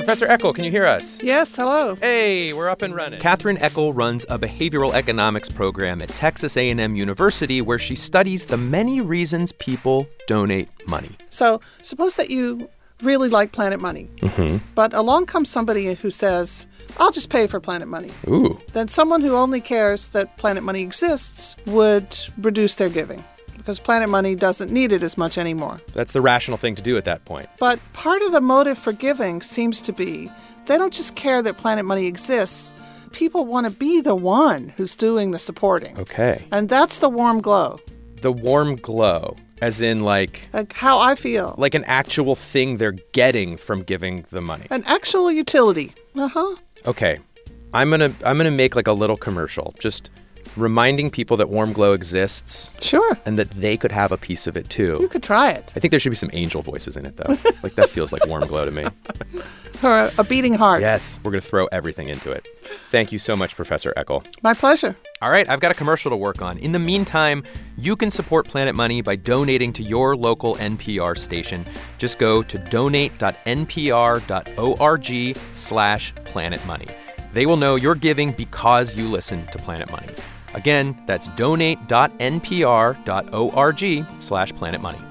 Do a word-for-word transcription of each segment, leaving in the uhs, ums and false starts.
Professor Eckel, can you hear us? Yes, hello. Hey, we're up and running. Catherine Eckel runs a behavioral economics program at Texas A and M University where she studies the many reasons people donate money. So suppose that you really like Planet Money, Mm-hmm. but along comes somebody who says, I'll just pay for Planet Money. Ooh. Then someone who only cares that Planet Money exists would reduce their giving because Planet Money doesn't need it as much anymore. That's the rational thing to do at that point. But part of the motive for giving seems to be they don't just care that Planet Money exists. People want to be the one who's doing the supporting. Okay. And that's the warm glow. The warm glow, as in like... Like how I feel. Like an actual thing they're getting from giving the money. An actual utility. Uh-huh. Okay. I'm going to I'm going to make like a little commercial. Just reminding people that warm glow exists. Sure. And that they could have a piece of it too. You could try it. I think there should be some angel voices in it though. Like that feels like warm glow to me. Or a, a beating heart. Yes, we're going to throw everything into it. Thank you so much, Professor Eckel. My pleasure. All right, I've got a commercial to work on. In the meantime, you can support Planet Money by donating to your local N P R station. Just go to donate.npr.org slash Planet Money. They will know you're giving because you listen to Planet Money. Again, that's donate.npr.org slash Planet Money.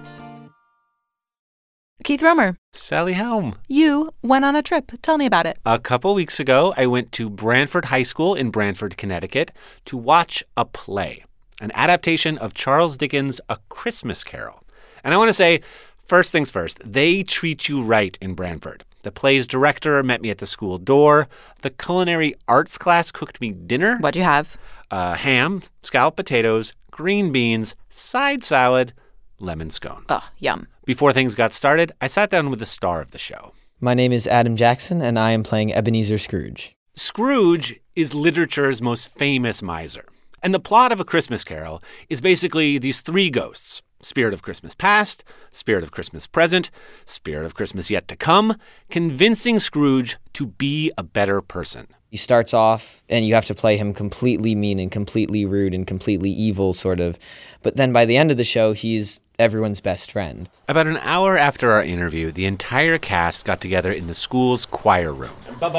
Keith Romer. Sally Helm. You went on a trip. Tell me about it. A couple weeks ago, I went to Branford High School in Branford, Connecticut, to watch a play, an adaptation of Charles Dickens' A Christmas Carol. And I want to say, first things first, they treat you right in Branford. The play's director met me at the school door. The culinary arts class cooked me dinner. What'd you have? Uh, ham, scalloped potatoes, green beans, side salad, lemon scone. Ugh, yum. Before things got started, I sat down with the star of the show. My name is Adam Jackson, and I am playing Ebenezer Scrooge. Scrooge is literature's most famous miser. And the plot of A Christmas Carol is basically these three ghosts: Spirit of Christmas Past, Spirit of Christmas Present, Spirit of Christmas Yet to Come, convincing Scrooge to be a better person. He starts off, and you have to play him completely mean and completely rude and completely evil, sort of. But then by the end of the show, he's everyone's best friend. About an hour after our interview, the entire cast got together in the school's choir room.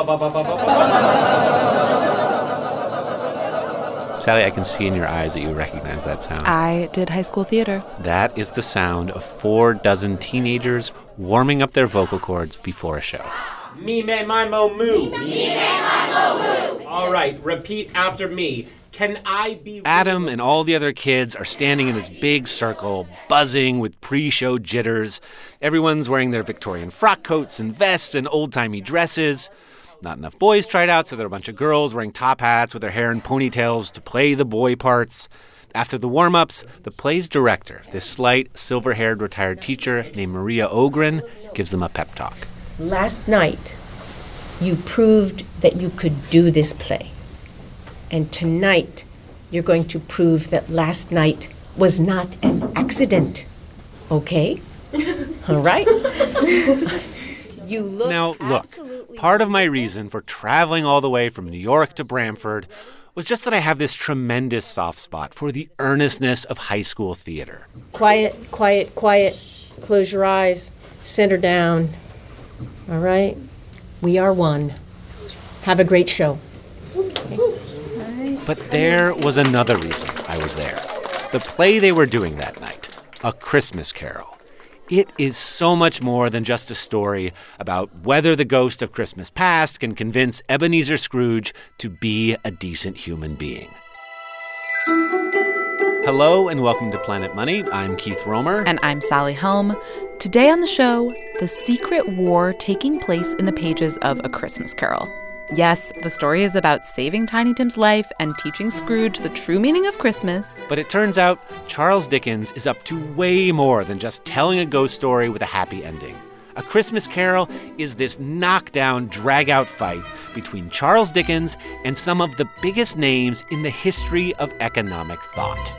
Sally, I can see in your eyes that you recognize that sound. I did high school theater. That is the sound of four dozen teenagers warming up their vocal cords before a show. Me, me, my, mo, moo. Me, me, my, mo, moo. All right, repeat after me. Can I be... Adam and all the other kids are standing in this big circle, buzzing with pre-show jitters. Everyone's wearing their Victorian frock coats and vests and old-timey dresses. Not enough boys tried out, so there are a bunch of girls wearing top hats with their hair in ponytails to play the boy parts. After the warm-ups, the play's director, this slight, silver-haired retired teacher named Maria Ogren, gives them a pep talk. Last night, you proved that you could do this play. And tonight, you're going to prove that last night was not an accident. Okay? All right? You look now, look, part of my reason for traveling all the way from New York to Branford was just that I have this tremendous soft spot for the earnestness of high school theater. Quiet, quiet, quiet. Close your eyes. Center down. All right? We are one. Have a great show. But there was another reason I was there. The play they were doing that night, A Christmas Carol. It is so much more than just a story about whether the ghost of Christmas Past can convince Ebenezer Scrooge to be a decent human being. Hello and welcome to Planet Money. I'm Keith Romer. And I'm Sally Helm. Today on the show, the secret war taking place in the pages of A Christmas Carol. Yes, the story is about saving Tiny Tim's life and teaching Scrooge the true meaning of Christmas. But it turns out Charles Dickens is up to way more than just telling a ghost story with a happy ending. A Christmas Carol is this knockdown, drag-out fight between Charles Dickens and some of the biggest names in the history of economic thought.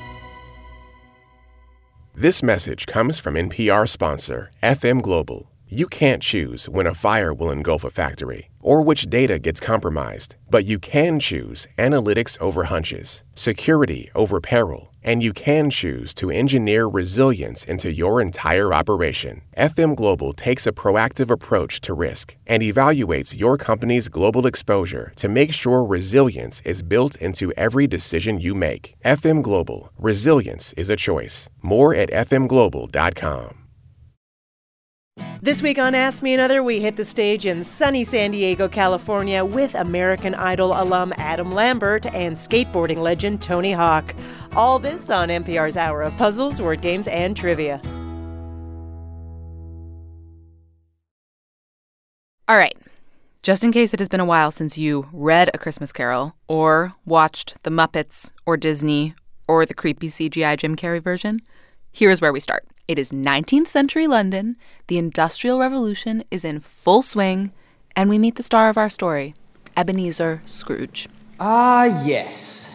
This message comes from N P R sponsor F M Global. You can't choose when a fire will engulf a factory or which data gets compromised, but you can choose analytics over hunches, security over peril, and you can choose to engineer resilience into your entire operation. F M Global takes a proactive approach to risk and evaluates your company's global exposure to make sure resilience is built into every decision you make. F M Global. Resilience is a choice. More at f m global dot com. This week on Ask Me Another, we hit the stage in sunny San Diego, California with American Idol alum Adam Lambert and skateboarding legend Tony Hawk. All this on N P R's Hour of Puzzles, Word Games, and Trivia. All right. Just in case it has been a while since you read A Christmas Carol or watched The Muppets or Disney or the creepy C G I Jim Carrey version, here's where we start. It is nineteenth century London, the Industrial Revolution is in full swing, and we meet the star of our story, Ebenezer Scrooge. Ah, yes.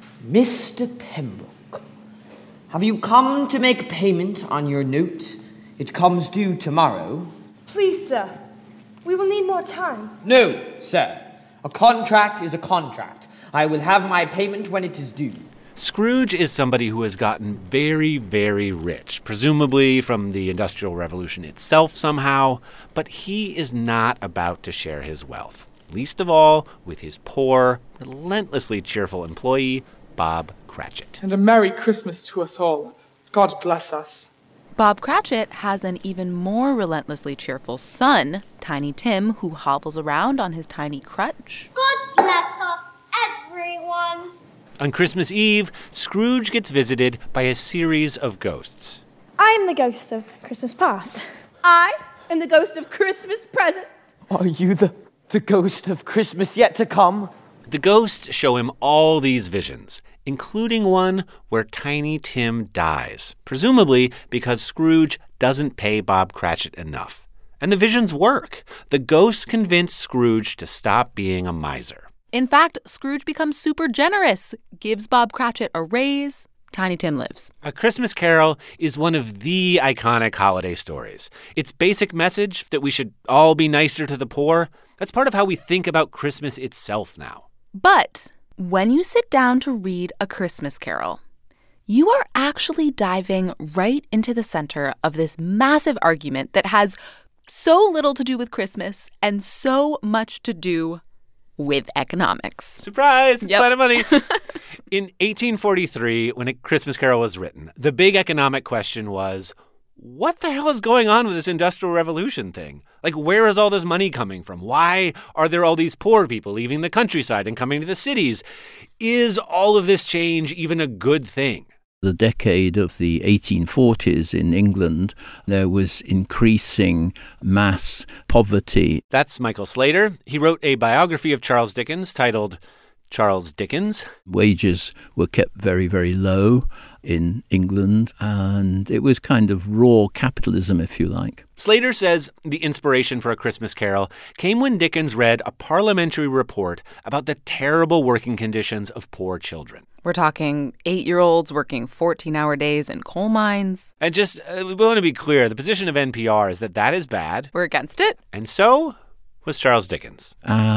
Mister Pembroke. Have you come to make payment on your note? It comes due tomorrow. Please, sir. We will need more time. No, sir. A contract is a contract. I will have my payment when it is due. Scrooge is somebody who has gotten very, very rich, presumably from the Industrial Revolution itself somehow, but he is not about to share his wealth, least of all with his poor, relentlessly cheerful employee, Bob Cratchit. And a Merry Christmas to us all. God bless us. Bob Cratchit has an even more relentlessly cheerful son, Tiny Tim, who hobbles around on his tiny crutch. God bless us, everyone. On Christmas Eve, Scrooge gets visited by a series of ghosts. I am the ghost of Christmas past. I am the ghost of Christmas present. Are you the, the ghost of Christmas yet to come? The ghosts show him all these visions, including one where Tiny Tim dies, presumably because Scrooge doesn't pay Bob Cratchit enough. And the visions work. The ghosts convince Scrooge to stop being a miser. In fact, Scrooge becomes super generous, gives Bob Cratchit a raise. Tiny Tim lives. A Christmas Carol is one of the iconic holiday stories. Its basic message that we should all be nicer to the poor, that's part of how we think about Christmas itself now. But when you sit down to read A Christmas Carol, you are actually diving right into the center of this massive argument that has so little to do with Christmas and so much to do with economics. Surprise! It's Yep. Planet Money. In eighteen forty-three, when A Christmas Carol was written, the big economic question was, what the hell is going on with this Industrial Revolution thing? Like, where is all this money coming from? Why are there all these poor people leaving the countryside and coming to the cities? Is all of this change even a good thing? The decade of the eighteen forties in England, there was increasing mass poverty. That's Michael Slater. He wrote a biography of Charles Dickens titled Charles Dickens. Wages were kept very, very low in England, and it was kind of raw capitalism, if you like. Slater says the inspiration for A Christmas Carol came when Dickens read a parliamentary report about the terrible working conditions of poor children. We're talking eight-year-olds working fourteen-hour days in coal mines. And just, uh, we want to be clear, the position of N P R is that that is bad. We're against it. And so was Charles Dickens.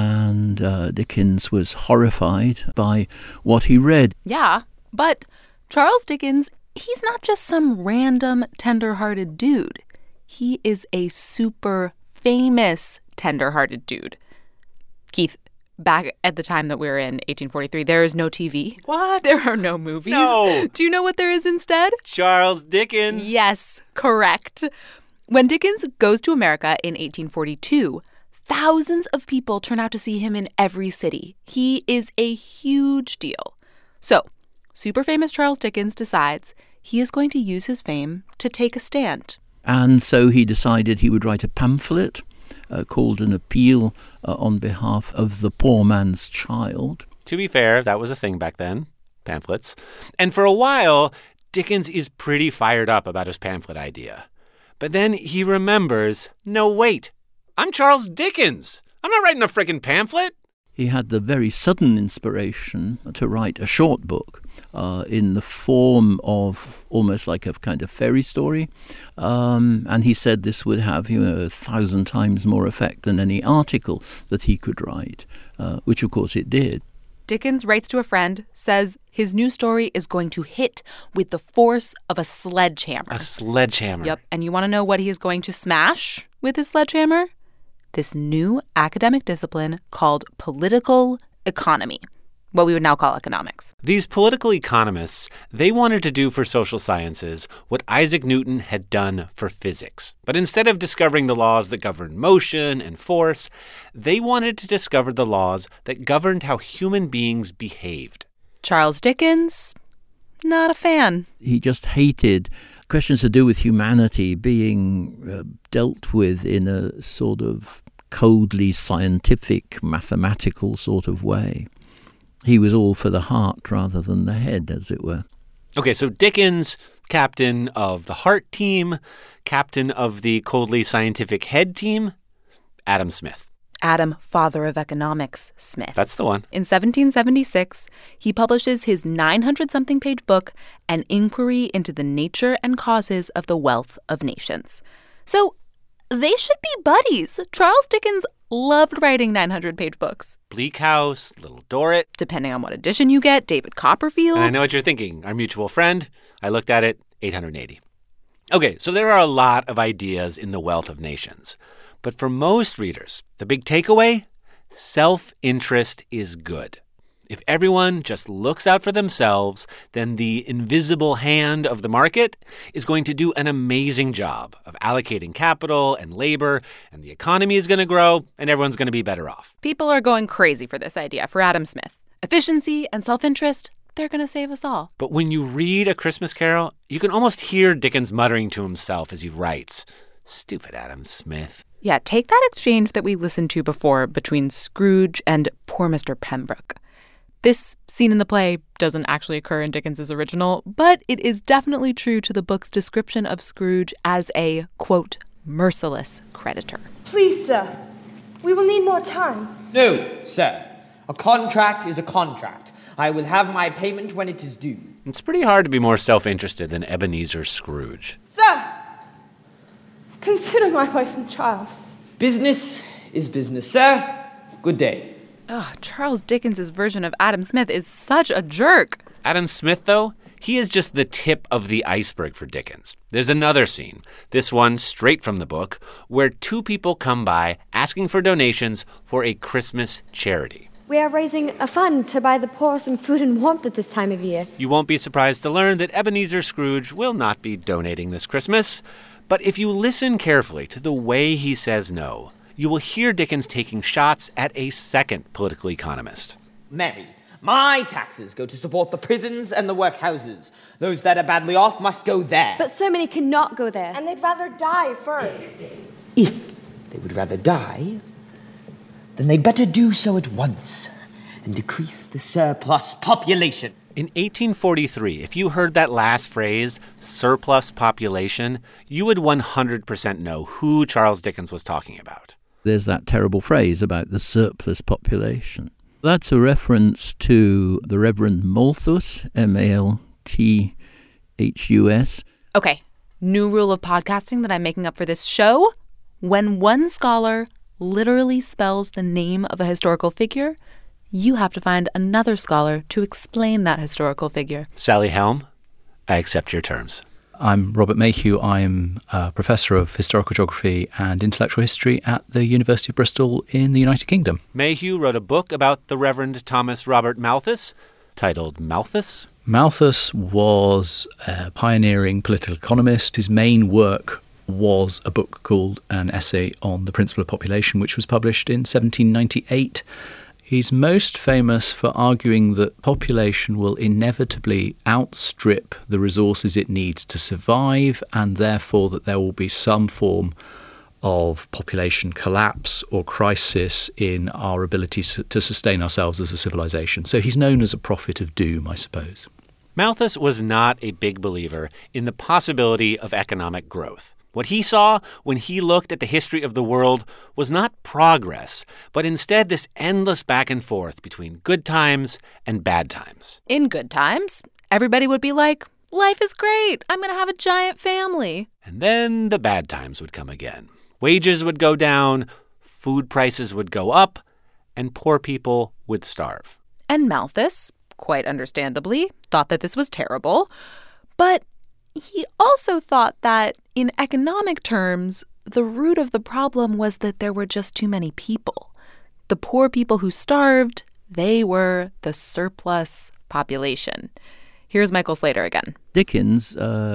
And uh, Dickens was horrified by what he read. Yeah, but Charles Dickens, he's not just some random tender-hearted dude. He is a super famous tender-hearted dude. Keith, back at the time that we were in, eighteen forty-three, there is no T V. What? There are no movies. No. Do you know what there is instead? Charles Dickens. Yes, correct. When Dickens goes to America in eighteen forty-two, thousands of people turn out to see him in every city. He is a huge deal. So, super famous Charles Dickens decides he is going to use his fame to take a stand. And so he decided he would write a pamphlet uh, called An Appeal uh, on Behalf of the Poor Man's Child. To be fair, that was a thing back then, pamphlets. And for a while, Dickens is pretty fired up about his pamphlet idea. But then he remembers, no, wait, I'm Charles Dickens. I'm not writing a frickin' pamphlet. He had the very sudden inspiration to write a short book uh, in the form of almost like a kind of fairy story. Um, and he said this would have, you know, a thousand times more effect than any article that he could write, uh, which of course it did. Dickens writes to a friend, says his new story is going to hit with the force of a sledgehammer. A sledgehammer. Yep. And you want to know what he is going to smash with his sledgehammer? This new academic discipline called political economy, what we would now call economics. These political economists, they wanted to do for social sciences what Isaac Newton had done for physics. But instead of discovering the laws that govern motion and force, they wanted to discover the laws that governed how human beings behaved. Charles Dickens, not a fan. He just hated questions to do with humanity being uh, dealt with in a sort of coldly scientific, mathematical sort of way. He was all for the heart rather than the head, as it were. Okay, so Dickens, captain of the heart team, captain of the coldly scientific head team, Adam Smith. Adam, father of economics, Smith. That's the one. In seventeen seventy-six, he publishes his nine hundred something page book, An Inquiry into the Nature and Causes of the Wealth of Nations. So they should be buddies. Charles Dickens loved writing nine hundred page books. Bleak House, Little Dorrit. Depending on what edition you get, David Copperfield. And I know what you're thinking. Our mutual friend. I looked at it, eight hundred eighty. Okay, so there are a lot of ideas in The Wealth of Nations. But for most readers, the big takeaway? Self-interest is good. If everyone just looks out for themselves, then the invisible hand of the market is going to do an amazing job of allocating capital and labor, and the economy is going to grow, and everyone's going to be better off. People are going crazy for this idea for Adam Smith. Efficiency and self-interest, they're going to save us all. But when you read A Christmas Carol, you can almost hear Dickens muttering to himself as he writes, "Stupid Adam Smith." Yeah, take that exchange that we listened to before between Scrooge and poor Mister Pembroke. This scene in the play doesn't actually occur in Dickens's original, but it is definitely true to the book's description of Scrooge as a, quote, merciless creditor. Please, sir, we will need more time. No, sir. A contract is a contract. I will have my payment when it is due. It's pretty hard to be more self-interested than Ebenezer Scrooge. Sir, consider my wife and child. Business is business, sir. Good day. Oh, Charles Dickens' version of Adam Smith is such a jerk. Adam Smith, though, he is just the tip of the iceberg for Dickens. There's another scene, this one straight from the book, where two people come by asking for donations for a Christmas charity. We are raising a fund to buy the poor some food and warmth at this time of year. You won't be surprised to learn that Ebenezer Scrooge will not be donating this Christmas. But if you listen carefully to the way he says no, you will hear Dickens taking shots at a second political economist. Mary, my taxes go to support the prisons and the workhouses. Those that are badly off must go there. But so many cannot go there. And they'd rather die first. If they would rather die, then they better do so at once and decrease the surplus population. In eighteen forty-three, if you heard that last phrase, surplus population, you would one hundred percent know who Charles Dickens was talking about. There's that terrible phrase about the surplus population. That's a reference to the Reverend Malthus, M A L T H U S. Okay, new rule of podcasting that I'm making up for this show. When one scholar literally spells the name of a historical figure, you have to find another scholar to explain that historical figure. Sally Helm, I accept your terms. I'm Robert Mayhew. I'm a professor of historical geography and intellectual history at the University of Bristol in the United Kingdom. Mayhew wrote a book about the Reverend Thomas Robert Malthus, titled Malthus. Malthus was a pioneering political economist. His main work was a book called An Essay on the Principle of Population, which was published in seventeen ninety-eight. He's most famous for arguing that population will inevitably outstrip the resources it needs to survive, and therefore that there will be some form of population collapse or crisis in our ability to sustain ourselves as a civilization. So he's known as a prophet of doom, I suppose. Malthus was not a big believer in the possibility of economic growth. What he saw when he looked at the history of the world was not progress, but instead this endless back and forth between good times and bad times. In good times, everybody would be like, life is great. I'm going to have a giant family. And then the bad times would come again. Wages would go down, food prices would go up, and poor people would starve. And Malthus, quite understandably, thought that this was terrible. But he also thought that in economic terms, the root of the problem was that there were just too many people. The poor people who starved, they were the surplus population. Here's Michael Slater again. Dickens,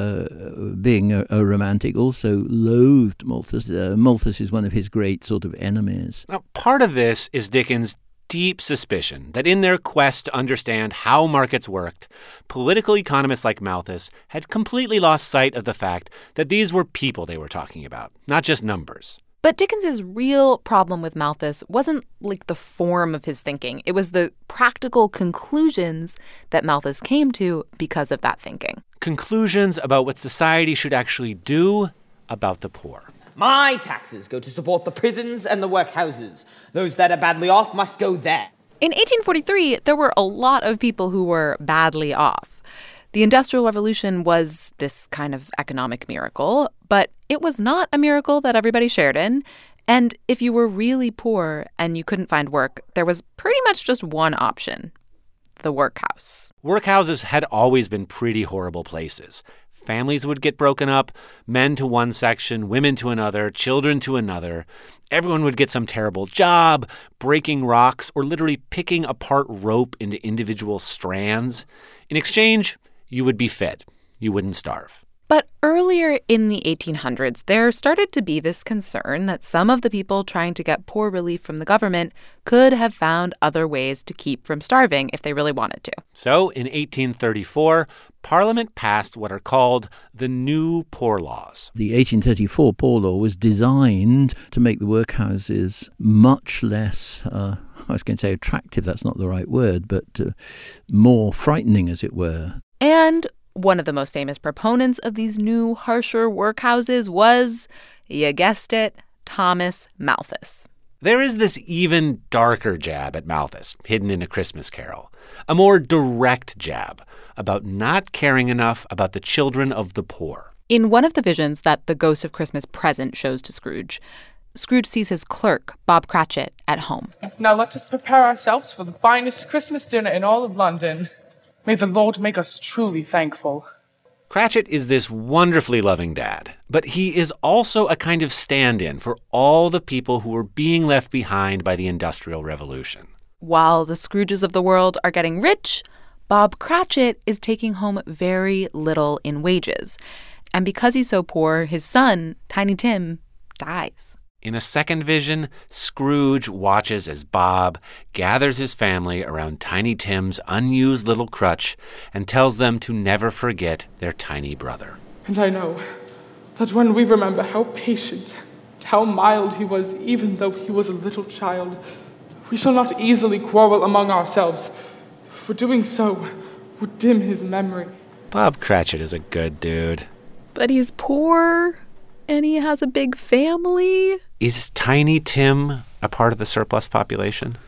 uh, being a, a romantic, also loathed Malthus. Uh, Malthus is one of his great sort of enemies. Now, part of this is Dickens' deep suspicion that in their quest to understand how markets worked, political economists like Malthus had completely lost sight of the fact that these were people they were talking about, not just numbers. But Dickens's real problem with Malthus wasn't like the form of his thinking. It was the practical conclusions that Malthus came to because of that thinking. Conclusions about what society should actually do about the poor. My taxes go to support the prisons and the workhouses. Those that are badly off must go there. In eighteen forty-three, there were a lot of people who were badly off. The Industrial Revolution was this kind of economic miracle, but it was not a miracle that everybody shared in. And if you were really poor and you couldn't find work, there was pretty much just one option: the workhouse. Workhouses had always been pretty horrible places. Families would get broken up, men to one section, women to another, children to another. Everyone would get some terrible job, breaking rocks or literally picking apart rope into individual strands. In exchange, you would be fed. You wouldn't starve. But earlier in the eighteen hundreds, there started to be this concern that some of the people trying to get poor relief from the government could have found other ways to keep from starving if they really wanted to. So in eighteen thirty-four, Parliament passed what are called the New Poor Laws. The eighteen thirty-four Poor Law was designed to make the workhouses much less, uh, I was going to say attractive, that's not the right word, but uh, more frightening, as it were. And one of the most famous proponents of these new, harsher workhouses was, you guessed it, Thomas Malthus. There is this even darker jab at Malthus, hidden in A Christmas Carol. A more direct jab about not caring enough about the children of the poor. In one of the visions that the Ghost of Christmas Present shows to Scrooge, Scrooge sees his clerk, Bob Cratchit, at home. Now let us prepare ourselves for the finest Christmas dinner in all of London. May the Lord make us truly thankful. Cratchit is this wonderfully loving dad, but he is also a kind of stand-in for all the people who were being left behind by the Industrial Revolution. While the Scrooges of the world are getting rich, Bob Cratchit is taking home very little in wages. And because he's so poor, his son, Tiny Tim, dies. In a second vision, Scrooge watches as Bob gathers his family around Tiny Tim's unused little crutch and tells them to never forget their tiny brother. And I know that when we remember how patient, how mild he was, even though he was a little child, we shall not easily quarrel among ourselves, for doing so would dim his memory. Bob Cratchit is a good dude. But he's poor, and he has a big family. Is Tiny Tim a part of the surplus population?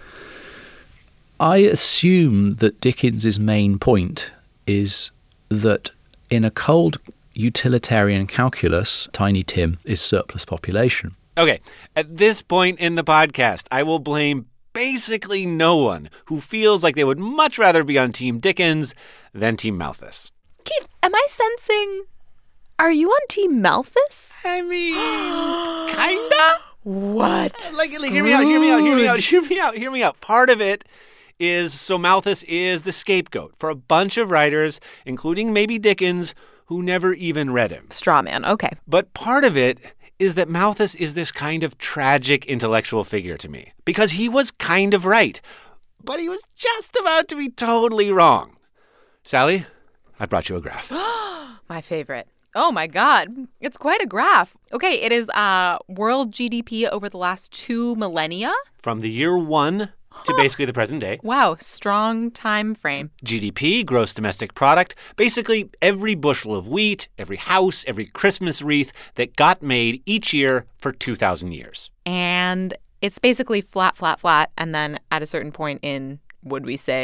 I assume that Dickens's main point is that in a cold utilitarian calculus, Tiny Tim is surplus population. Okay, at this point in the podcast, I will blame basically no one who feels like they would much rather be on Team Dickens than Team Malthus. Keith, am I sensing... Are you on Team Malthus? I mean, kinda. What? Like, like, hear me out, hear me out, hear me out, hear me out, hear me out. Part of it is, so Malthus is the scapegoat for a bunch of writers, including maybe Dickens, who never even read him. Straw man, okay. But part of it is that Malthus is this kind of tragic intellectual figure to me, because he was kind of right, but he was just about to be totally wrong. Sally, I brought you a graph. My favorite. Oh, my God. It's quite a graph. Okay, it is uh, world G D P over the last two millennia. From the year one to basically the present day. Wow, strong time frame. G D P, gross domestic product, basically every bushel of wheat, every house, every Christmas wreath that got made each year for two thousand years. And it's basically flat, flat, flat. And then at a certain point in, would we say,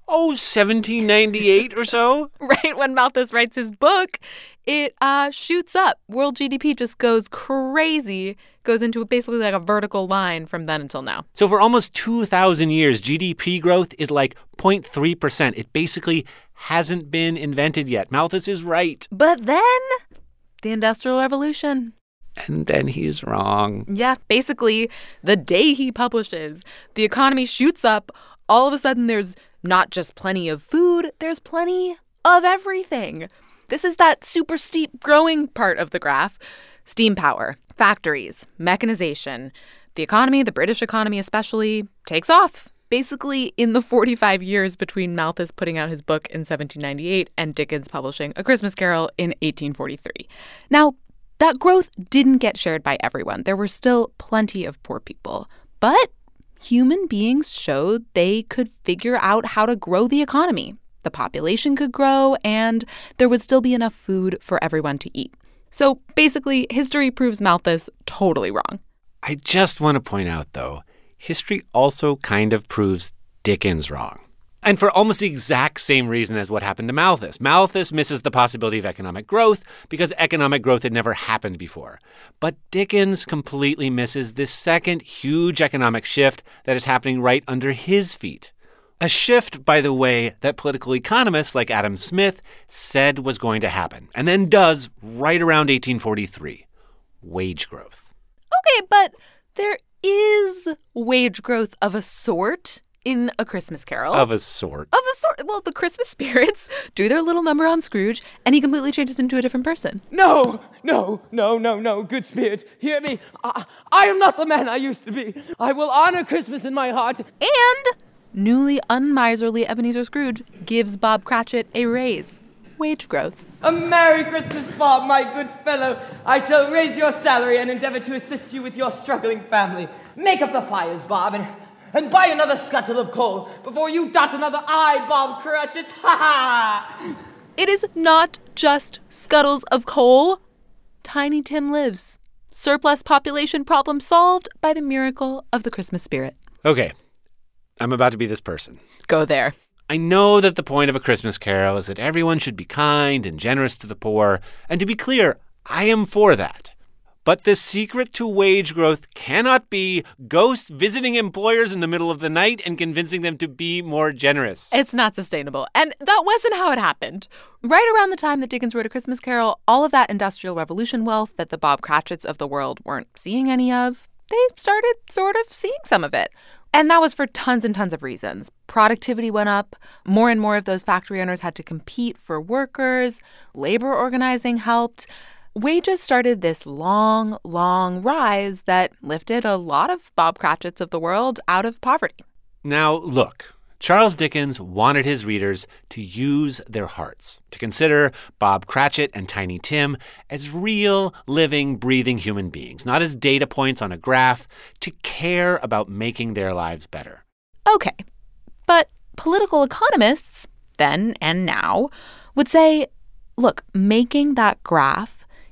Oh, seventeen ninety-eight or so? Right when Malthus writes his book, it uh, shoots up. World G D P just goes crazy, goes into basically like a vertical line from then until now. So for almost two thousand years, G D P growth is like zero point three percent. It basically hasn't been invented yet. Malthus is right. But then the Industrial Revolution. And then he's wrong. Yeah, basically, the day he publishes, the economy shoots up. All of a sudden, there's not just plenty of food, there's plenty of everything. This is that super steep growing part of the graph. Steam power, factories, mechanization. The economy, the British economy especially, takes off. Basically, in the forty-five years between Malthus putting out his book in seventeen ninety-eight and Dickens publishing A Christmas Carol in eighteen forty-three. Now, that growth didn't get shared by everyone. There were still plenty of poor people. But human beings showed they could figure out how to grow the economy. The population could grow, and there would still be enough food for everyone to eat. So basically, history proves Malthus totally wrong. I just want to point out, though, history also kind of proves Dickens wrong. And for almost the exact same reason as what happened to Malthus. Malthus misses the possibility of economic growth because economic growth had never happened before. But Dickens completely misses this second huge economic shift that is happening right under his feet. A shift, by the way, that political economists like Adam Smith said was going to happen, and then does right around eighteen forty-three. Wage growth. Okay, but there is wage growth of a sort in A Christmas Carol. Of a sort. Of a sort. Well, the Christmas spirits do their little number on Scrooge, and he completely changes into a different person. No, no, no, no, no, good spirit, hear me. I, I am not the man I used to be. I will honor Christmas in my heart. And newly unmiserly Ebenezer Scrooge gives Bob Cratchit a raise. Wage growth. A Merry Christmas, Bob, my good fellow. I shall raise your salary and endeavor to assist you with your struggling family. Make up the fires, Bob, and... And buy another scuttle of coal before you dot another I, Bob Cratchit. Ha ha! It is not just scuttles of coal. Tiny Tim lives. Surplus population problem solved by the miracle of the Christmas spirit. Okay, I'm about to be this person. Go there. I know that the point of A Christmas Carol is that everyone should be kind and generous to the poor. And to be clear, I am for that. But the secret to wage growth cannot be ghosts visiting employers in the middle of the night and convincing them to be more generous. It's not sustainable. And that wasn't how it happened. Right around the time that Dickens wrote A Christmas Carol, all of that Industrial Revolution wealth that the Bob Cratchits of the world weren't seeing any of, they started sort of seeing some of it. And that was for tons and tons of reasons. Productivity went up. More and more of those factory owners had to compete for workers. Labor organizing helped. Wages started this long, long rise that lifted a lot of Bob Cratchits of the world out of poverty. Now, look, Charles Dickens wanted his readers to use their hearts, to consider Bob Cratchit and Tiny Tim as real, living, breathing human beings, not as data points on a graph, to care about making their lives better. Okay, but political economists, then and now, would say, look, making that graph,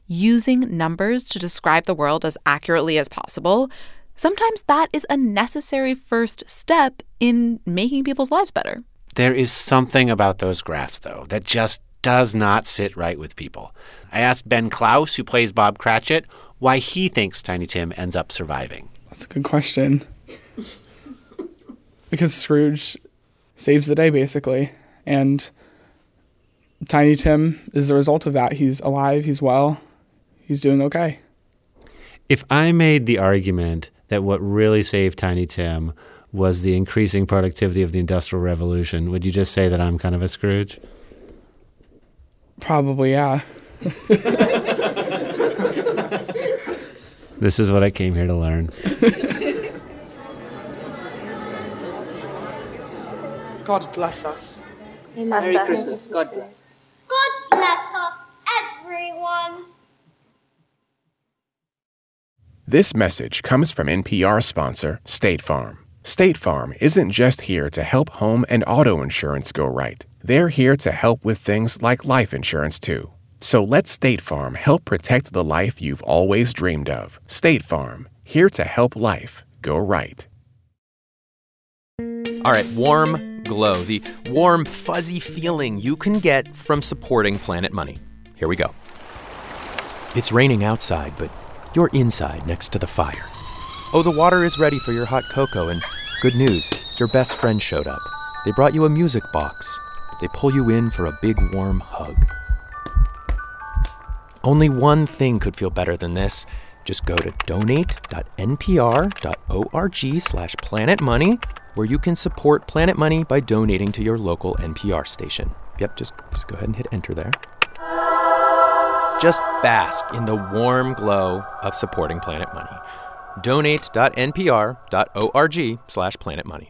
using numbers to describe the world as accurately as possible, sometimes that is a necessary first step in making people's lives better. There is something about those graphs, though, that just does not sit right with people. I asked Ben Klaus, who plays Bob Cratchit, why he thinks Tiny Tim ends up surviving. That's a good question. Because Scrooge saves the day, basically. And Tiny Tim is the result of that. He's alive, he's well, he's doing okay. If I made the argument that what really saved Tiny Tim was the increasing productivity of the Industrial Revolution, would you just say that I'm kind of a Scrooge? Probably, yeah. This is what I came here to learn. God bless us. Merry Christmas. God bless us. God bless us, everyone. This message comes from N P R sponsor State Farm. State Farm isn't just here to help home and auto insurance go right. They're here to help with things like life insurance, too. So let State Farm help protect the life you've always dreamed of. State Farm, here to help life go right. All right, warm, glow, the warm, fuzzy feeling you can get from supporting Planet Money. Here we go. It's raining outside, but you're inside next to the fire. Oh, the water is ready for your hot cocoa, and good news, your best friend showed up. They brought you a music box. They pull you in for a big warm hug. Only one thing could feel better than this. Just go to donate.npr.org slash Planet Money, where you can support Planet Money by donating to your local N P R station. Yep, just, just go ahead and hit enter there. Just bask in the warm glow of supporting Planet Money. Donate.npr.org slash Planet Money.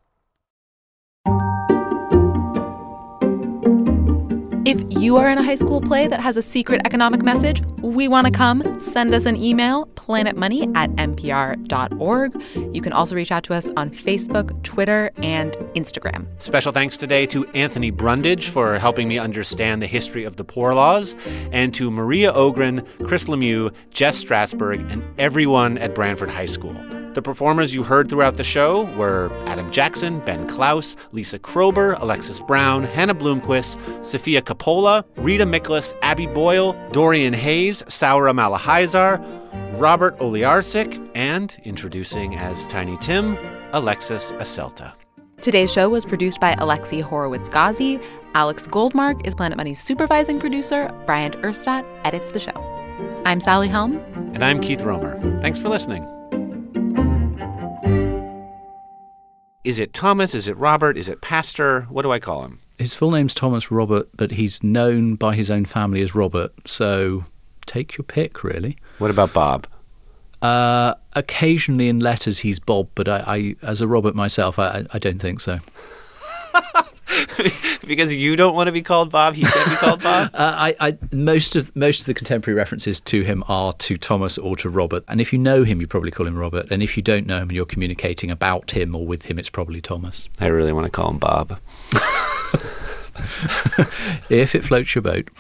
If you are in a high school play that has a secret economic message, we want to come. Send us an email, planetmoney at npr dot org. You can also reach out to us on Facebook, Twitter, and Instagram. Special thanks today to Anthony Brundage for helping me understand the history of the Poor Laws, and to Maria Ogren, Chris Lemieux, Jess Strasberg, and everyone at Branford High School. The performers you heard throughout the show were Adam Jackson, Ben Klaus, Lisa Krober, Alexis Brown, Hannah Bloomquist, Sophia Coppola, Rita Miklas, Abby Boyle, Dorian Hayes, Saura Malahizar, Robert Oliarsik, and, introducing as Tiny Tim, Alexis Aselta. Today's show was produced by Alexi Horowitz-Ghazi. Alex Goldmark is Planet Money's supervising producer. Bryant Urstadt edits the show. I'm Sally Helm. And I'm Keith Romer. Thanks for listening. Is it Thomas? Is it Robert? Is it Pastor? What do I call him? His full name's Thomas Robert, but he's known by his own family as Robert. So take your pick, really. What about Bob? Uh, occasionally in letters he's Bob, but I, I as a Robert myself, I, I don't think so. Because you don't want to be called Bob, he can't be called Bob? uh, I, I most of most of the contemporary references to him are to Thomas or to Robert. And if you know him, you probably call him Robert. And if you don't know him and you're communicating about him or with him, it's probably Thomas. I really want to call him Bob. If it floats your boat.